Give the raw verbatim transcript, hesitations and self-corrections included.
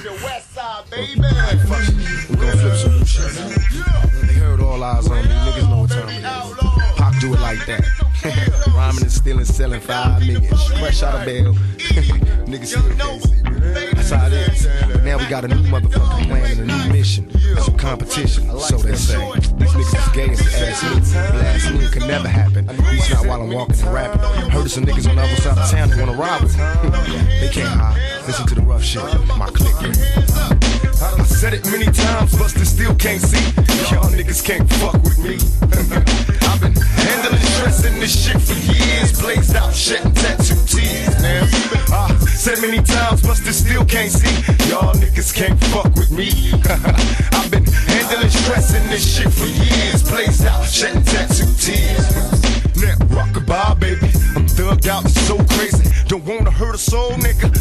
the west side, baby. We gon' flip some new shit now. They heard all eyes on me. Niggas know what time it is. Pop do it like that. Rhyming and stealing, selling five million. Fresh out of bail. Niggas still can't see. That's how it is. Now we got a new motherfucking plan and a new mission. Some competition, so they say. These niggas is gay as the ass me. Blast me, it could never happen. At least not while I'm walking and rapping. Heard of some niggas on the other side of town that wanna rob us. They can't hide. Listen to the rough shit. My clique. I said it many times, but they still can't see. Y'all niggas can't fuck with me. I've been handling stress in this shit for years. Blazed out, shedding tattoo tears, man. I said many times, but they still can't see. Y'all niggas can't fuck with me. I've been handling stress in this shit for years. Blazed out, shedding tattoo tears. Now, rockabye, baby. I'm thugged out, it's so crazy. Don't wanna hurt a soul, nigga.